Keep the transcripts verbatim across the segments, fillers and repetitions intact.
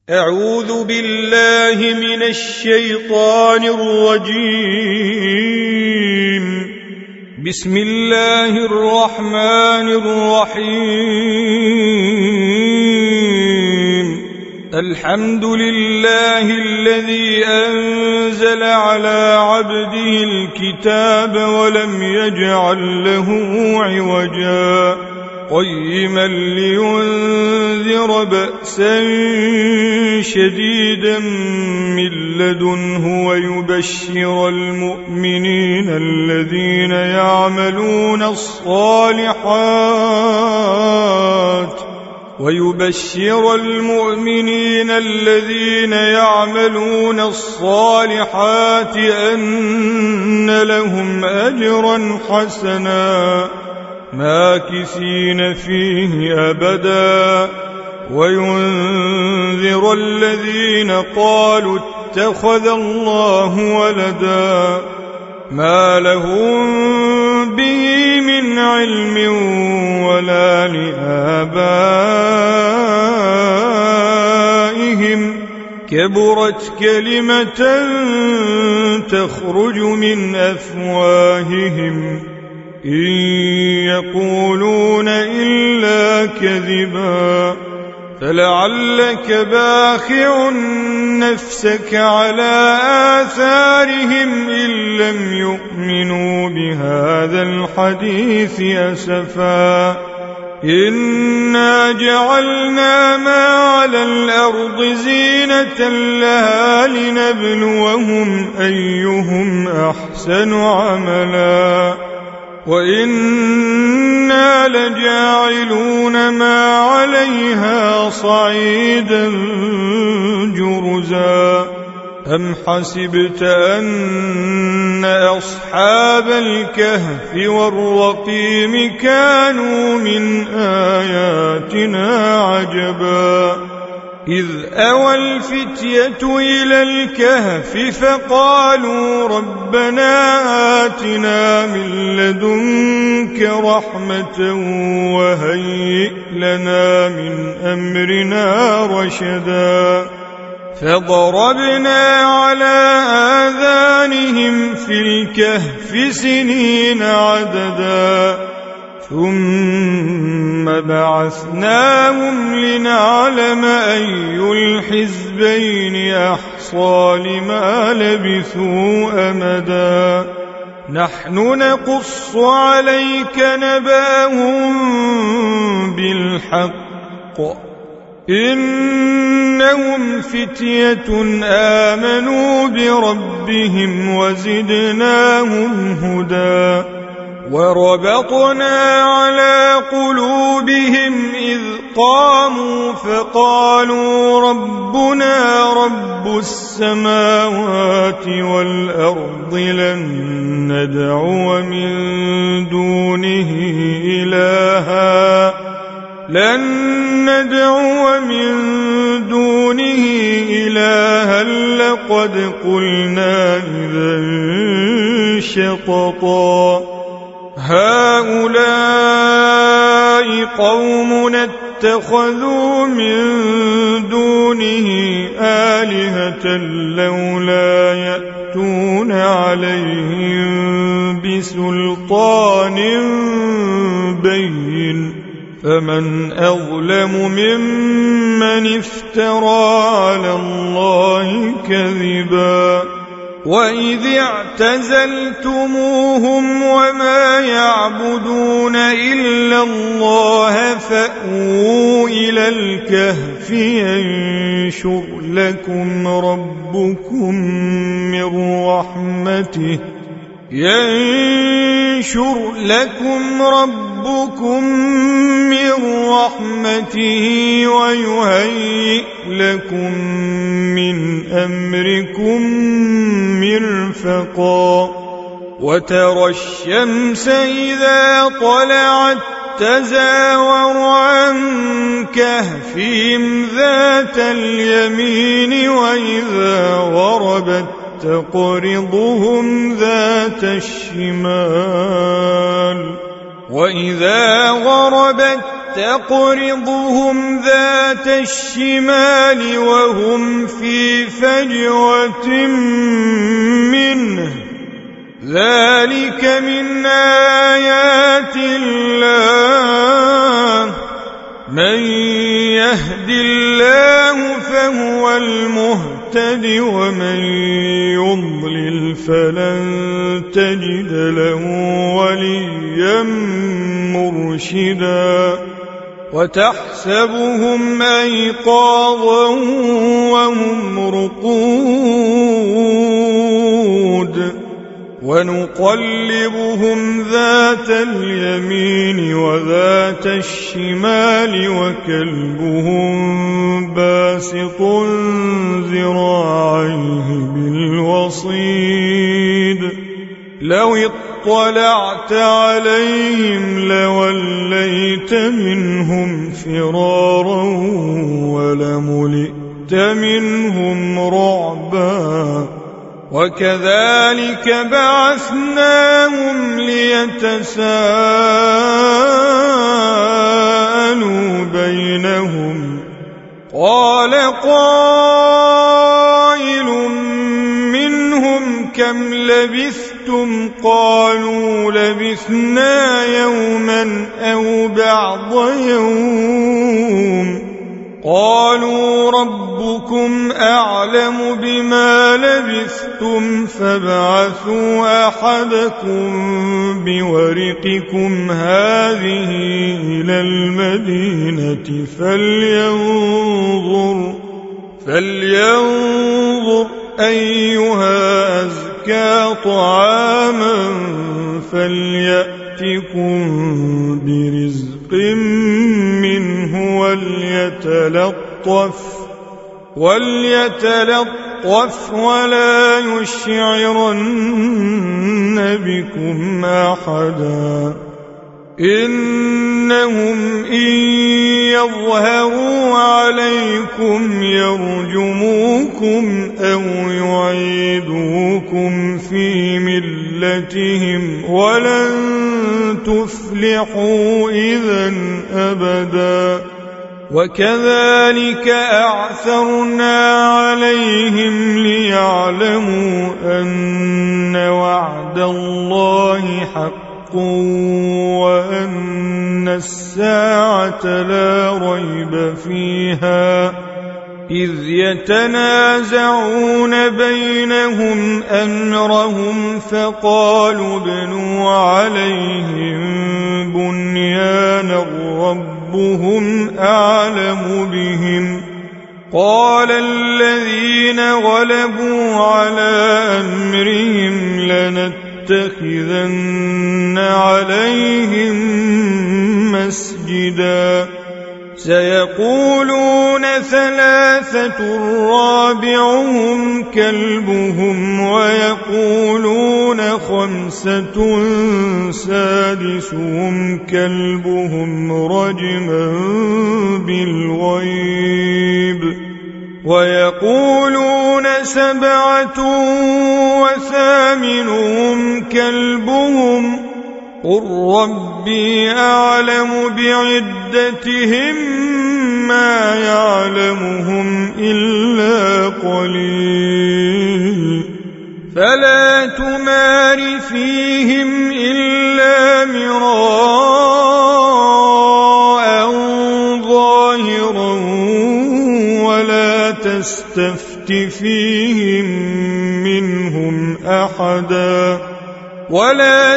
أعوذ بالله من الشيطان الرجيم. بسم الله الرحمن الرحيم. الحمد لله الذي أنزل على عبده الكتاب ولم يجعل له عوجا قيما لينذر بأسا شديدا من لدنه ويبشر المؤمنين الذين يعملون الصالحات ويبشر المؤمنين الذين يعملون الصالحات أن لهم أجرا حسنا ماكثين فيه أبدا وينذر الذين قالوا اتخذ الله ولدا ما لهم به من علم ولا لآبائهم كبرت كلمة تخرج من أفواههم إن يقولون إلا كذبا فلعلك باخع نفسك على آثارهم إن لم يؤمنوا بهذا الحديث أسفا إنا جعلنا ما على الأرض زينة لها لنبلوهم أيهم أحسن عملا وإنا لجاعلون ما عليها صعيدا جرزا أم حسبت أن أصحاب الكهف والرقيم كانوا من آياتنا عجبا إذ أوى الفتية إلى الكهف فقالوا ربنا آتنا من لدنك رحمة وهيئ لنا من أمرنا رشدا فضربنا على آذانهم في الكهف سنين عددا ثم بعثناهم لنعلم أي الحزبين أحصى لما لبثوا أمدا نحن نقص عليك نبأهم بالحق إنهم فتية آمنوا بربهم وزدناهم هدى وربطنا على قلوبهم إذ قاموا فقالوا ربنا رب السماوات والأرض لن ندعو من دونه إلها لن ندعو من دونه إلها لقد قلنا إذا شططا هؤلاء قومنا اتخذوا من دونه آلهة لولا يأتون عليهم بسلطان بين فمن أظلم ممن افترى على الله كذبا وإذ اعتزلتموهم وما يعبدون إلا الله فأووا إلى الكهف ينشر لكم ربكم من رحمته ينشر لكم ربكم من رحمته ويهيئ لكم من أمركم مرفقا وترى الشمس إذا طلعت تزاور عن كهفهم ذات اليمين وإذا غربت تقرضهم ذات الشمال وإذا غربت تقرضهم ذات الشمال وهم في فجوة منه ذلك من آيات الله من يهد الله فهو المهتد ومن يضلل فلن تجد له وليا مرشدا وتحسبهم أيقاظا وهم رقود ونقلبهم ذات اليمين وذات الشمال وكلبهم باسط ذراعيه بالوصيد لو اطلعت عليهم لوليت منهم فرارا ولملئت منهم رعبا وكذلك بعثناهم ليتساءلوا بينهم قال قائل منهم كم لبثتم قالوا لبثنا يوما أو بعض يوم قالوا ربكم أعلم بما لبثتم فابعثوا أحدكم بورقكم هذه إلى المدينة فلينظر فلينظر أيها أزكى طعاما فليأتكم برزق منه وليتلطف وليتلطف ولا يشعرن بكم أحدا إنهم إن يظهروا عليكم يرجموكم أو يعيدوكم في ملتهم ولن تفلحوا إذن أبدا وكذلك أعثرنا عليهم ليعلموا أن وعد الله حق وأن الساعة لا ريب فيها إذ يتنازعون بينهم أمرهم فقالوا ابنوا عليهم بنيانا ربهم أعلم بهم قال الذين غلبوا على أمرهم لنتخذن عليهم مسجدا سيقولون ثلاثة رابعهم كلبهم ويقولون خمسة سادسهم كلبهم رجما بالغيب ويقولون سبعة وثامنهم كلبهم قل ربي أعلم بعدتهم ما يعلمهم إلا قليل فلا تمار فيهم إلا مراء ظاهرا ولا تستفت فيهم منهم أحدا ولا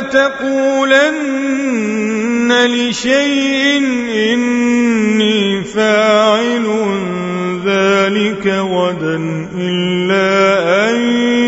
تقولن لشيء إني فاعل ذلك غدا إلا أن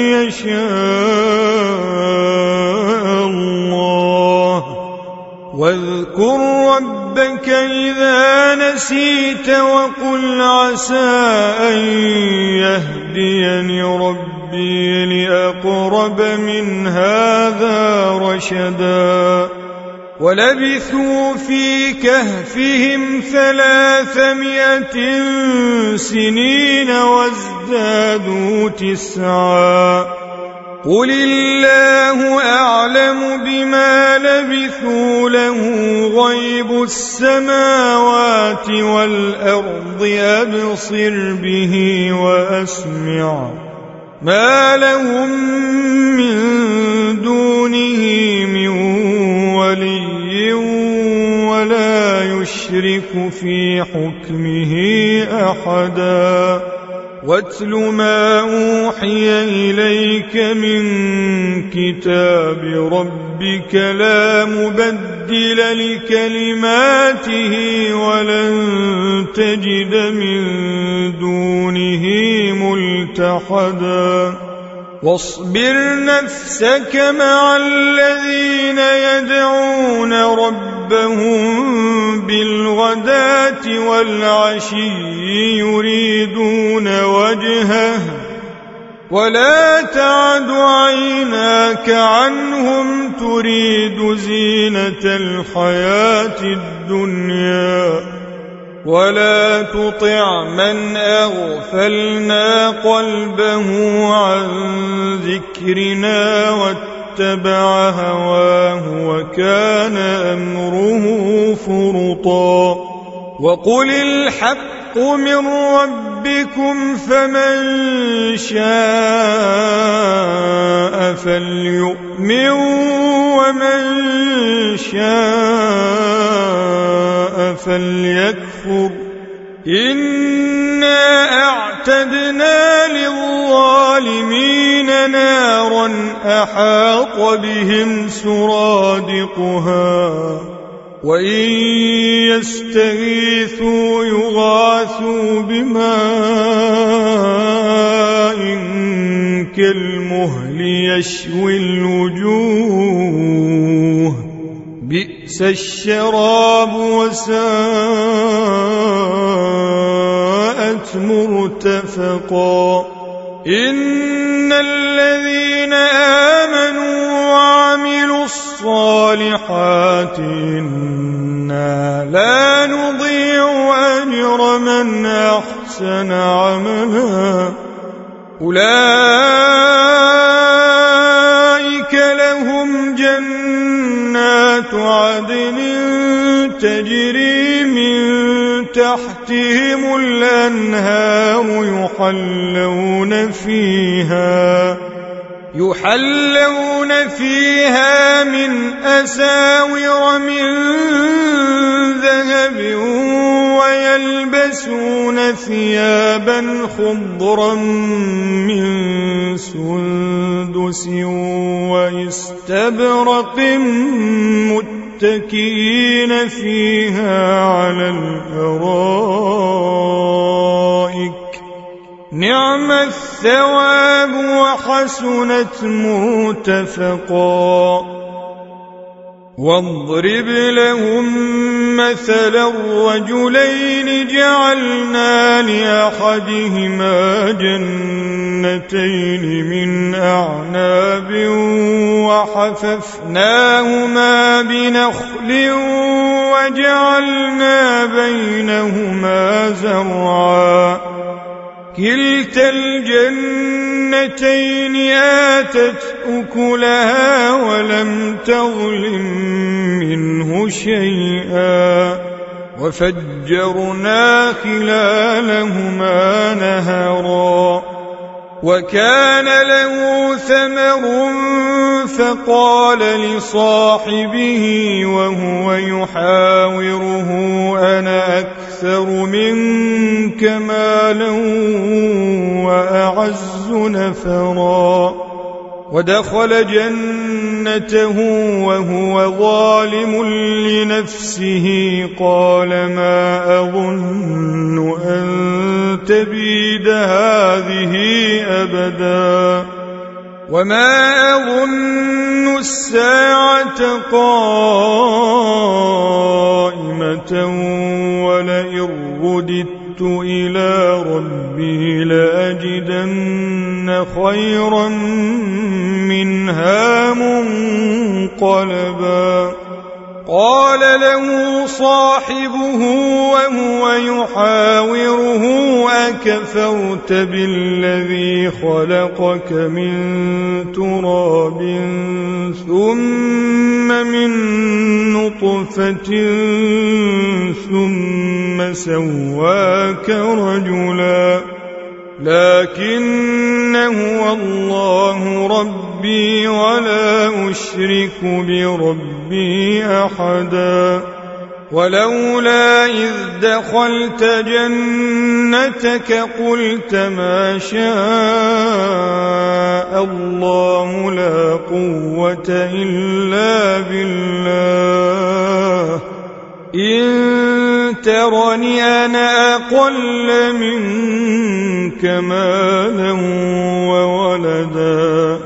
يشاء الله واذكر ربك إذا نسيت وقل عسى أن يهديني ربي لأقرب من هذا رشدا ولبثوا في كهفهم ثلاثمائة سنين وازدادوا تسعا قل الله أعلم بما لبثوا له غيب السماوات والأرض أبصر به وأسمع ما لهم من دونه من ولي ولا يشرك في حكمه أحدا واتل ما أوحي إليك من كتاب ربك لا مبدل لكلماته ولن تجد من دونه ملتحدا واصبر نفسك مع الذين يدعون ربهم بالغداة والعشي يريدون وجهه ولا تعد عيناك عنهم تريد زينة الحياة الدنيا ولا تطع من أغفلنا قلبه عن ذكرنا واتبع هواه وكان أمره فرطا وقل الحق من ربكم فمن شاء فليؤمن ومن شاء فليكفر إنا أعتدنا للظالمين نارا أحاط بهم سرادقها وإن يستغيثوا يغاثوا بماء كالمهل يشوي الوجوه بئس الشراب وساءت مرتفقا إن الذين آمنوا وعملوا الصالحات إنا لا نضيع أجر من أحسن عملا أولئك لهم جنات عدن تجري من تحتهم الأنهار يحلون فيها يحلون فيها من أساور من ذهب ويلبسون ثيابا خضرا من سندس واستبرق متكئين فيها على الأرائك نعم الثواب وحسنت مرتفقا واضرب لهم مثلا الرجلين جعلنا لأحدهما جنتين من أعناب وحففناهما بنخل وجعلنا بينهما زرعا كلتا الجنتين آتت أكلها ولم تظلم منه شيئا وفجرنا خلالهما نهرا وكان له ثمر فقال لصاحبه وهو يحاوره أنا أكثر منك مالا وأعز نفرا ودخل جنته وهو ظالم لنفسه قال ما أظن أن تبيد هذه أبدا وما أظن الساعة قائمة ولئن رددت إلى ربي لأجدن خيرا منها منقلبا قال له صاحبه وهو يحاوره كفرت بالذي خلقك من تراب ثم من نطفة ثم سواك رجلا لكن هو الله ربي ولا أشرك بربي أحدا ولولا إذ دخلت جنتك قلت ما شاء الله لا قوة إلا بالله إن ترني أنا أقل منك مالا وولدا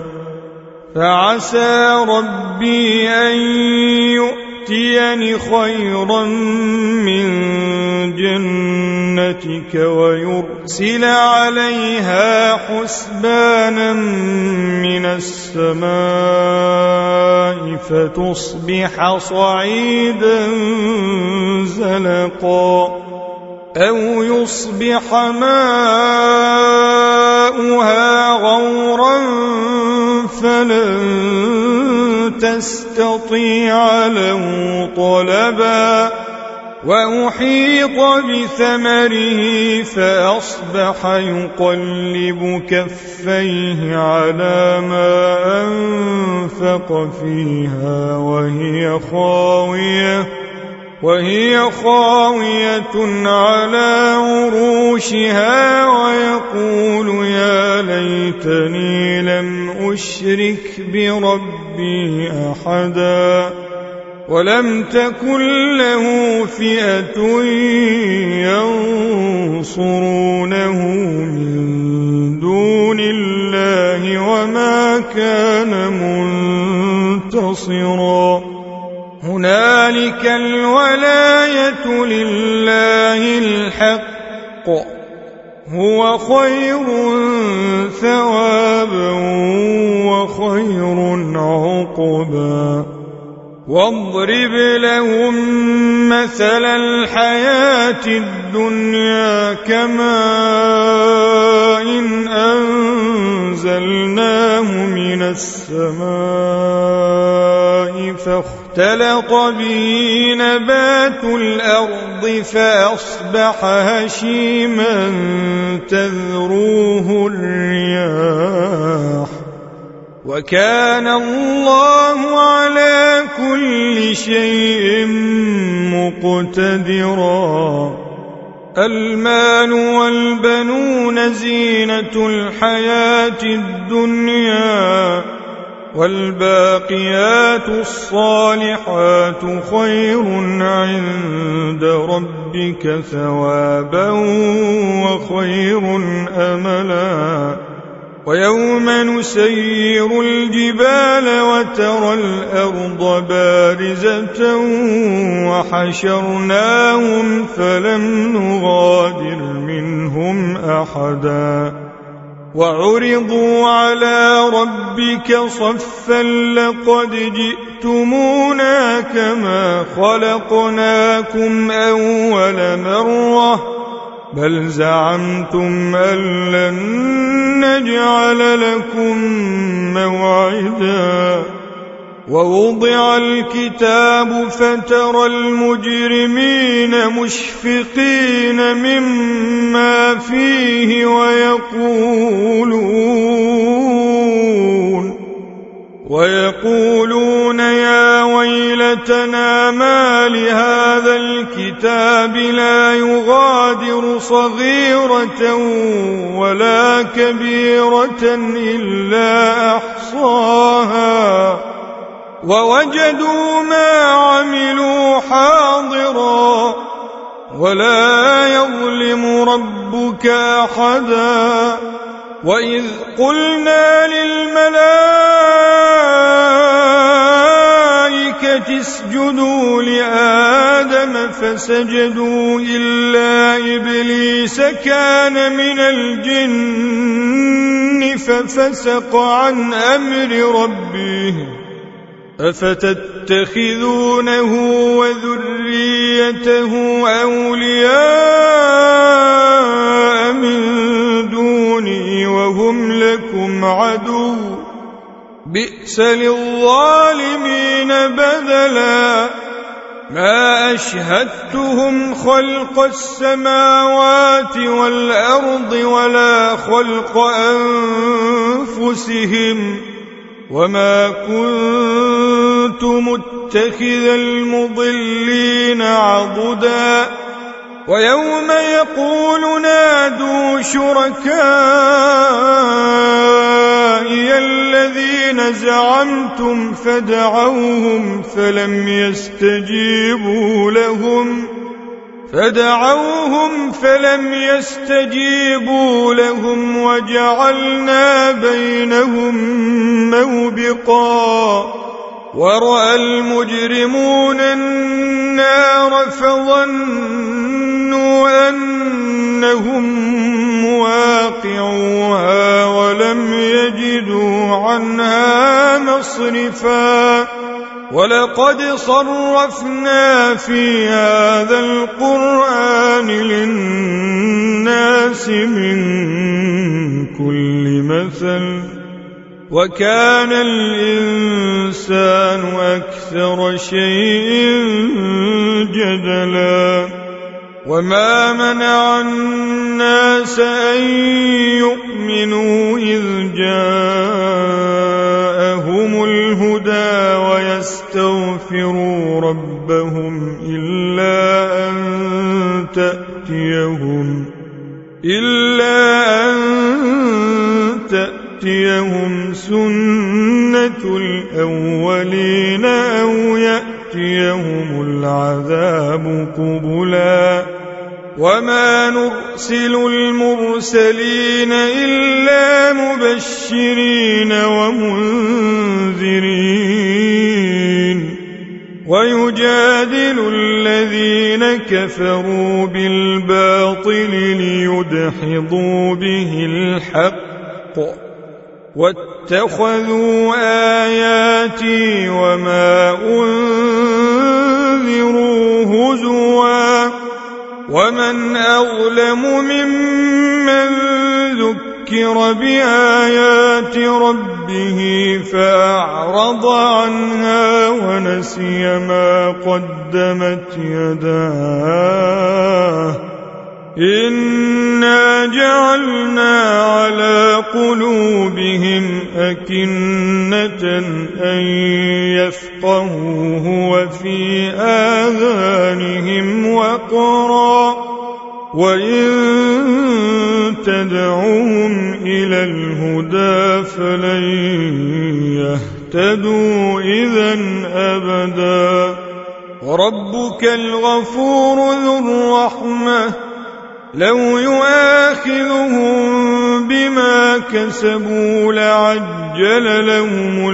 فعسى ربي أن يؤتيني خيرا من جنتك ويرسل عليها حسبانا من السماء فتصبح صعيدا زلقا أو يصبح ماؤها غورا فلن تستطيع له طلبا وأحيط بثمره فأصبح يقلب كفيه على ما أنفق فيها وهي خاوية وهي خاوية على عروشها ويقول يا ليتني لم أشرك بربي أحدا ولم تكن له فئة ينصرونه من دون الله وما كان منتصرا هنالك الولاية لله الحق هو خير ثوابا وخير عقبا واضرب لهم مثل الحياة الدنيا كماء إن أنزلناه من السماء فاختلط به نبات الأرض فأصبح هشيما تذروه الرياح وكان الله على كل شيء مقتدرا المال والبنون زينة الحياة الدنيا والباقيات الصالحات خير عند ربك ثوابا وخير أملا ويوم نسير الجبال وترى الأرض بارزة وحشرناهم فلم نغادر منهم أحدا وعرضوا على ربك صفا لقد جئتمونا كما خلقناكم أول مرة بل زعمتم أن لن نجعل لكم موعدا ووضع الكتاب فترى المجرمين مشفقين مما فيه ويقولون ويقولون يا ويلتنا ما لهذا الكتاب لا يغادر صغيرة ولا كبيرة إلا أحصاها ووجدوا ما عملوا حاضرا ولا يظلم ربك أحدا وإذ قلنا للملائكة اسجدوا لآدم فسجدوا إلا إبليس كان من الجن ففسق عن أمر ربه أفتتخذونه وذريته أولياء من بئس للظالمين بدلا ما أشهدتهم خلق السماوات والأرض ولا خلق أنفسهم وما كنت متخذ المضلين عضدا ويوم يقول نادوا شركائي الذين زعمتم فدعوهم فلم يستجيبوا لهم فدعوهم فلم يستجيبوا لهم وجعلنا بينهم موبقا ورأى المجرمون النار فظنوا أنهم مواقعوها ولم يجدوا عنها مصرفا ولقد صرفنا في هذا القرآن للناس من كل مثل وكان الإنسان أكثر شيء جدلا وما منع الناس أن يؤمنوا إذ جاءهم الهدى ويستغفروا ربهم إلا أن تأتيهم إلا أن تأتيهم سنة الأولين أو يأتيهم العذاب قبلا وما نرسل المرسلين إلا مبشرين ومنذرين ويجادل الذين كفروا بالباطل ليدحضوا به الحق واتخذوا آياتي وما أنذروا هزوا ومن أظلم ممن ذكر بآيات ربه فأعرض عنها ونسي ما قدمت يداه إنا جعلنا على قلوبهم أكنة أن يفقهوه وفي آذانهم وقرا وإن تدعوهم إلى الهدى فلن يهتدوا إذن أبدا وربك الغفور ذو الرحمة لو يؤاخذهم بما كسبوا لعجل لهم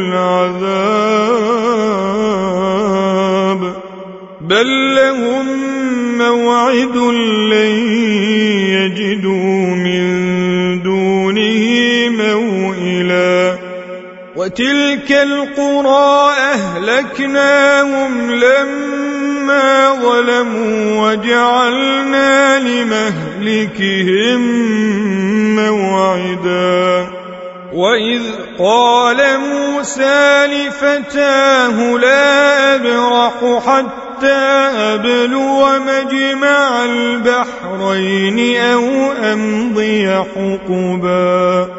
العذاب بل لهم موعد لن يجدوا من دونه موئلا وتلك القرى أهلكناهم لما ظلموا وجعلنا لمهلكهم موعدا وإذ قال موسى لفتاه لا أبرح حتى أبلغ مجمع البحرين أو أمضي حقبا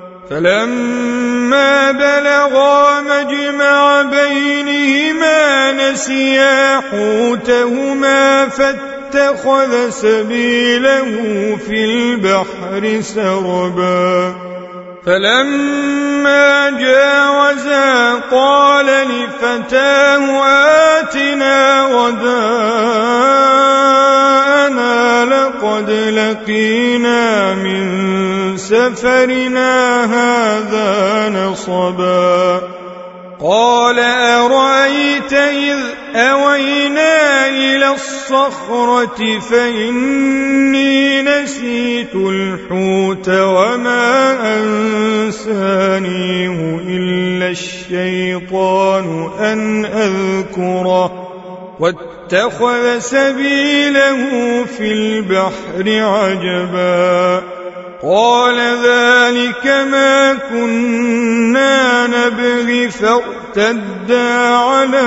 فلما بلغا مجمع بينهما نسيا حوتهما فاتخذ سبيله في البحر سربا فلما جاوزا قال لفتاه آتنا غداءنا لقد لقينا من سفرنا هذا نصبا قال أرأيت إذ أوينا إلى الصخرة فإني نسيت الحوت وما أنسانيه إلا الشيطان أن أذكره واتخذ سبيله في البحر عجبا قال ذلك ما كنا نبغي فارتدا على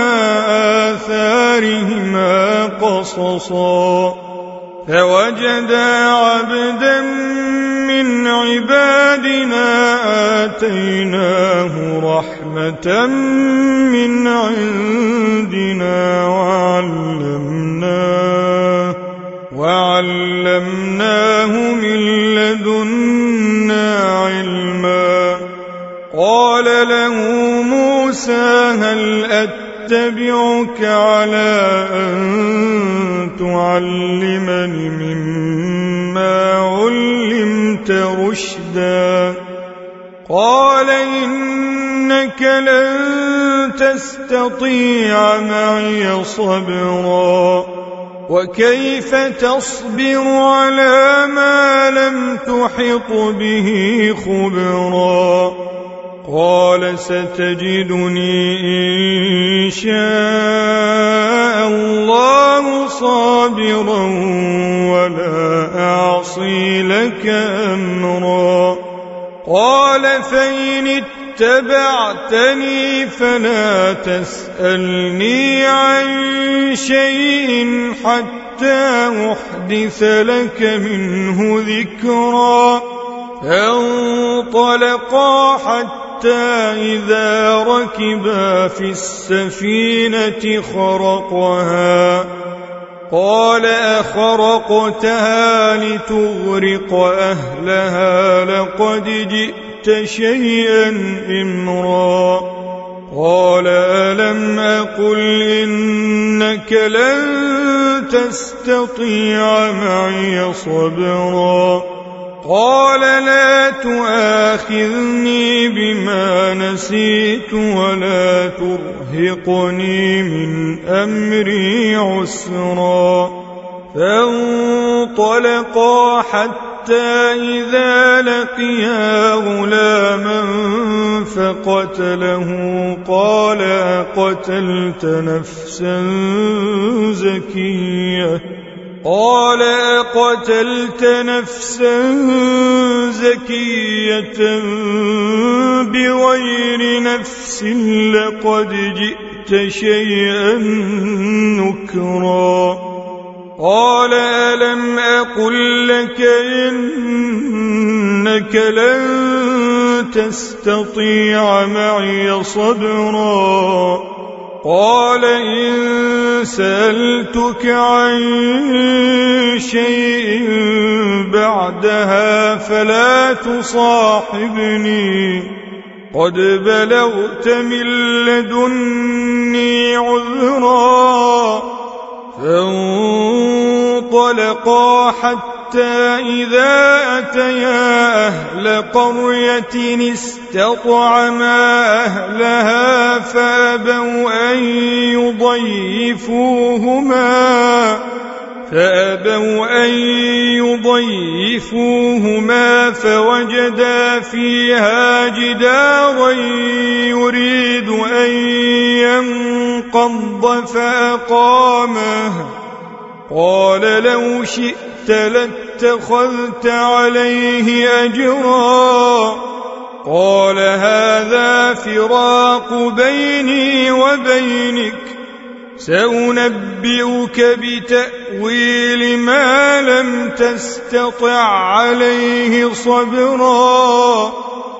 آثارهما قصصا فوجدا عبدا من عبادنا آتيناه رحمة من عندنا وعلمناه وعلمناه من لدنا علما قال له موسى هل أتبعك على أن تعلمني مما علمت رشدا قال إنك لن تستطيع معي صبرا وكيف تصبر على ما لم تحط به خبرا قال ستجدني إن شاء الله صابرا ولا أعصي لك أمرا قال فإن اتبعتني فلا تسألني عن شيء حتى أحدث لك منه ذكرا فانطلقا حتى إذا ركبا في السفينة خرقها قال أخرقتها لتغرق أهلها لقد جئت شيئا إمرا قال ألم أقل إنك لن تستطيع معي صبرا قال لا تؤاخذني بما نسيت ولا ترهقني من أمري عسرا فانطلقا حتى إذا لقيا غلاما فقتله قال أقتلت نفسا زكية قال أقتلت نفسا زكية بغير نفس لقد جئت شيئا نكرا قال ألم أقل لك إنك لن تستطيع معي صبرا قال إن سألتك عن شيء بعدها فلا تصاحبني قد بلغت من لدني عذرا فانطلقا حتى إذا أتيا أهل قرية استطعما أهلها فأبوا أن يضيفوهما فأبوا أن يضيفوهما فوجدا فيها جدارا يريد أن ينقض فأقامه قال لو شئت لاتخذت عليه أجرا قال هذا فراق بيني وبينك سأنبئك بتأويل ما لم تستطع عليه صبرا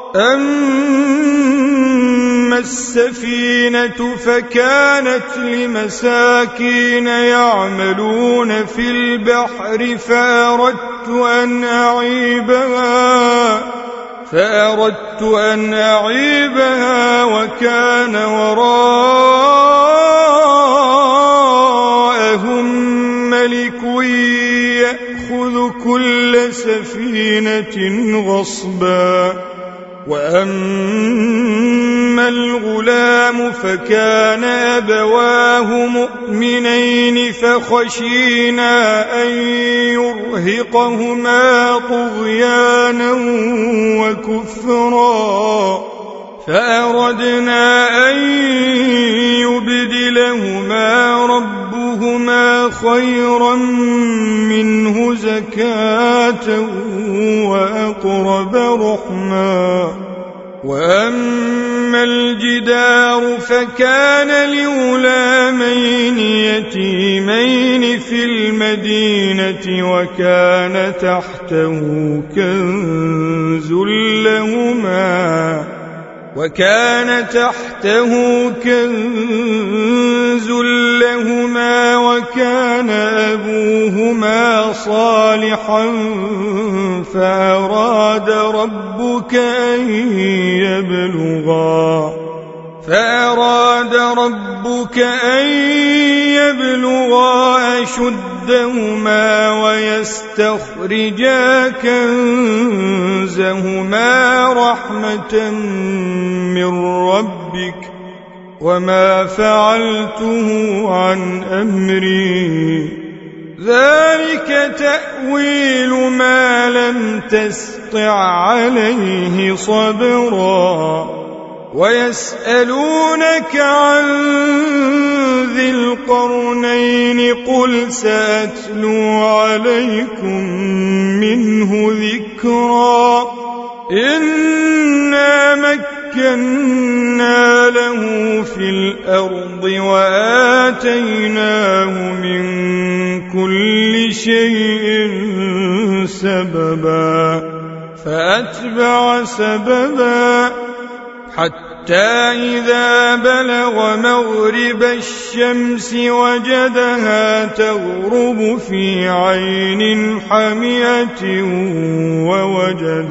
أما السفينة فكانت لمساكين يعملون في البحر فأردت أن أعيبها فأردت أن أعيبها وكان وراءهم ملك يأخذ كل سفينة غصبا وأما الغلام فكان أبواه مؤمنين فخشينا أن يرهقهما طغيانا وكفرا فأردنا أن يبدلهما ربهما أيهما خيرا منه زكاة وأقرب رحما وأما الجدار فكان لغلامين يتيمين في المدينة وكان تحته كنز لهما وكان تحته كنز لهما وكان أبوهما صالحا فأراد ربك أن يبلغا فأراد ربك أن يبلغا أشدهما ويستخرجا كنزهما رحمة من ربك وما فعلته عن أمري ذلك تأويل ما لم تسطع عليه صبرا ويسألونك عن ذي القرنين قل سأتلو عليكم منه ذكرا إنا مكنا له في الأرض وآتيناه من كل شيء سببا فأتبع سببا حتى إذا بلغ مغرب الشمس وجدها تغرب في عين حمية ووجد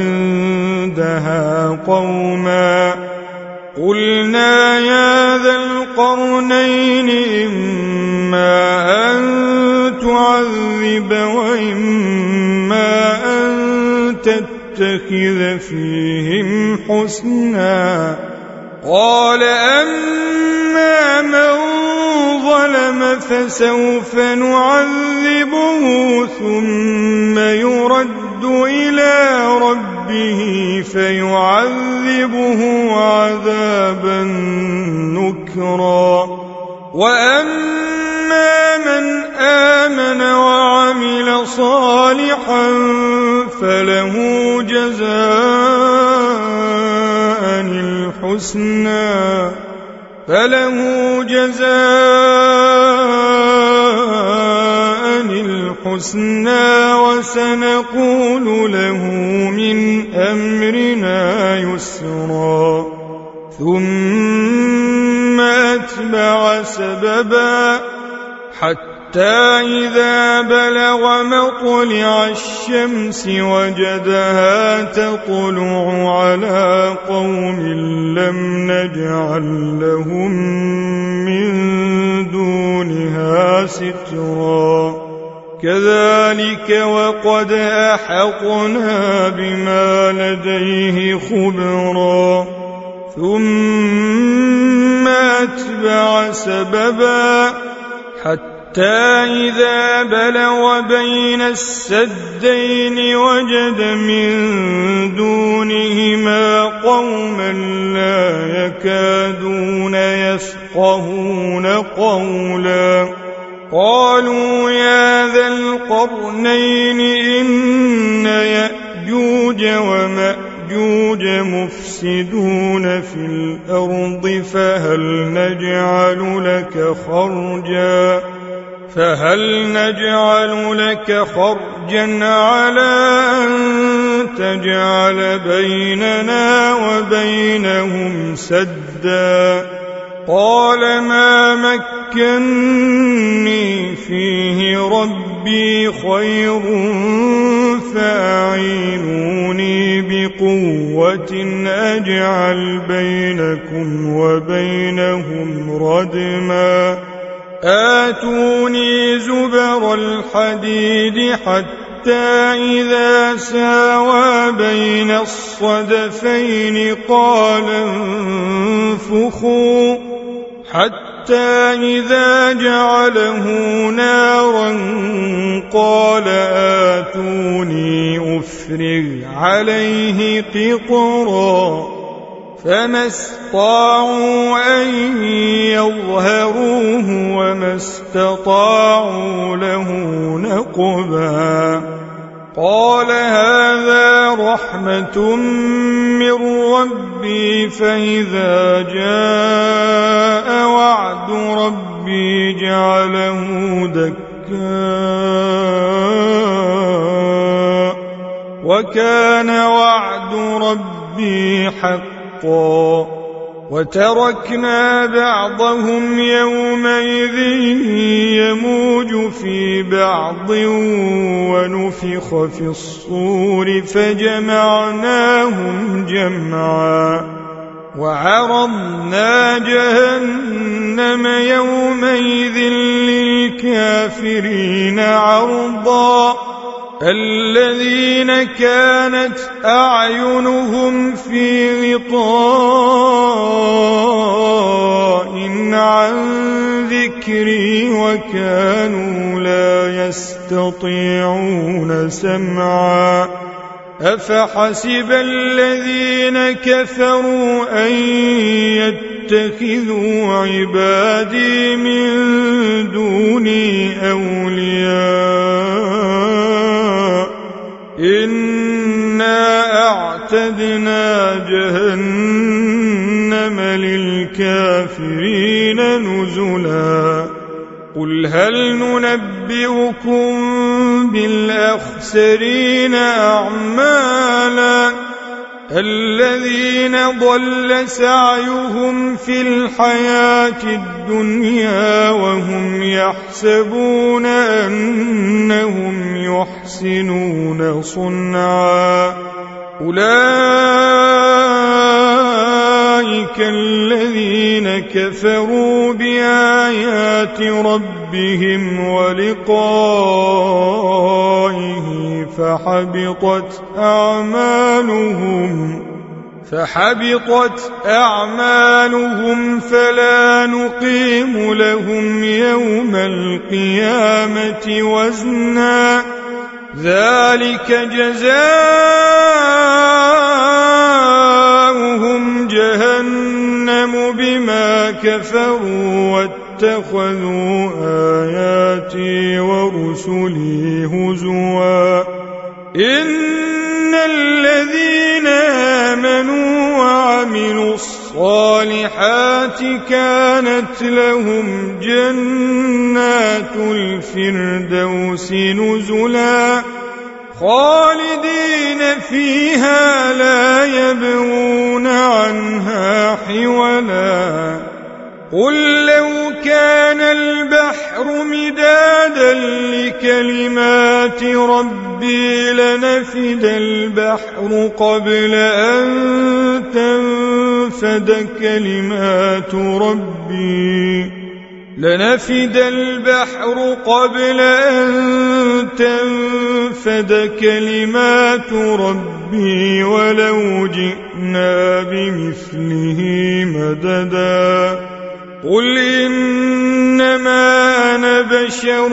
عندها قوما قلنا يا ذا القرنين إما أن تعذب وإما أن تتخذ فيهم حسنا قال أما من ظلم فسوف نعذبه ثم يرد إلى ربه فيعذبه عذابا نكرا وأما من آمن وعمل صالحا فله جزاء الحسنى فله جزاء الحسنى وسنقول له من أمرنا يسرا ثم أتبع سببا حتى إذا بلغ مطلع الشمس وجدها تطلع على قوم لم نجعل لهم من دونها سترا كذلك وقد أحطنا بما لديه خبرا ثم أتبع سببا حتى إذا بلغ بين السدين وجد من دونهما قوما لا يكادون يفقهون قولا قالوا يا ذا القرنين إن يأجوج ومأجوج مفسدون في الأرض فهل نجعل لك خرجا فهل نجعل لك خرجا على أن تجعل بيننا وبينهم سدا قال ما مكني فيه ربي خير فأعينوني بقوة أجعل بينكم وبينهم ردما آتوني زبر الحديد حتى إذا ساوى بين الصدفين قال انفخوا حتى إذا جعله نارا قال آتوني أفرغ عليه قطرا فما استطاعوا أن يظهروه وما استطاعوا له نقبا قال هذا رحمة من ربي فإذا جاء وعد ربي جعله دكا وكان وعد ربي حقا وتركنا بعضهم يومئذ يموج في بعض ونفخ في الصور فجمعناهم جمعا وعرضنا جهنم يومئذ للكافرين عرضا الذين كانت أعينهم في غطاء عن ذكري وكانوا لا يستطيعون سمعا أفحسب الذين كفروا أن يتخذوا عبادي من دوني أولياء إنا أعتدنا جهنم للكافرين نزلا قل هل ننبئكم بالأخسرين أعمالا الذين ضل سعيهم في الحياة الدنيا وهم يحسبون أنهم يحسنون صنعا أولئك الذين كفروا بآيات ربهم ولقائه فحبطت أعمالهم فحبطت أعمالهم فلا نقيم لهم يوم القيامة وزنا ذلك جزاؤهم جهنم بما كفروا واتخذوا آياتي ورسلي هزوا إن الذين آمنوا وعملوا الصالحات كانت لهم جنات الفردوس نزلا خالدين فيها لا يبغون عنها حولا قل لو كان البحر مدادا لكلمات ربي لنفد البحر قبل أن تنفد كلمات ربي لنفد البحر قبل أن تنفد كلمات ربي ولو جئنا بمثله مددا قل إنما أنا بشر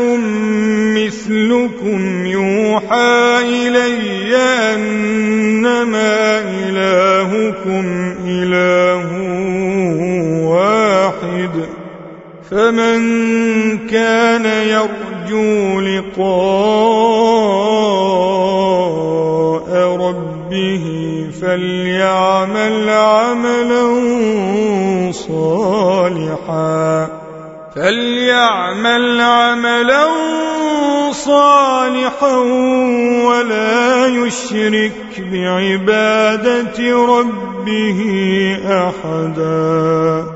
مثلكم يوحى إلي أنما إلهكم إله واحد فمن كان يرجو لقاء ربه فليعمل عملا صالحا فليعمل عملا صالحا ولا يشرك بعبادة ربه أحدا.